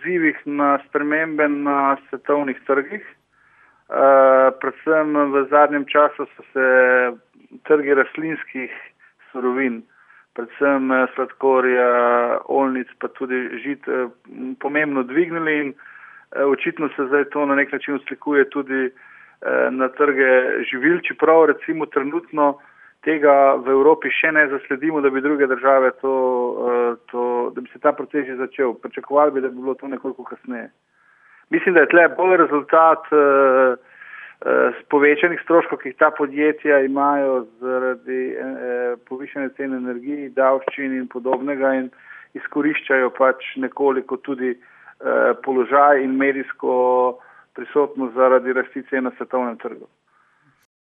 odzivih na spremembe na svetovnih trgih. Predvsem v zadnjem času so se trgi rastlinskih surovin, predvsem sladkorja, oljnic, pa tudi žit pomembno dvignili in očitno se zdaj to na nek način uslikuje tudi na trge živil, čeprav recimo trenutno tega v Evropi še ne zasledimo, da bi druge države da bi se ta proces že začel. Pričakovali bi, da bi bilo to nekoliko kasneje. Mislim, da je tle bolj rezultat povečanih stroškov, ki jih ta podjetja imajo zaradi povišene cene energije, davščin in podobnega in izkoriščajo pač nekoliko tudi položaj in medijsko prisotnost zaradi rasti cen na svetovnem trgu.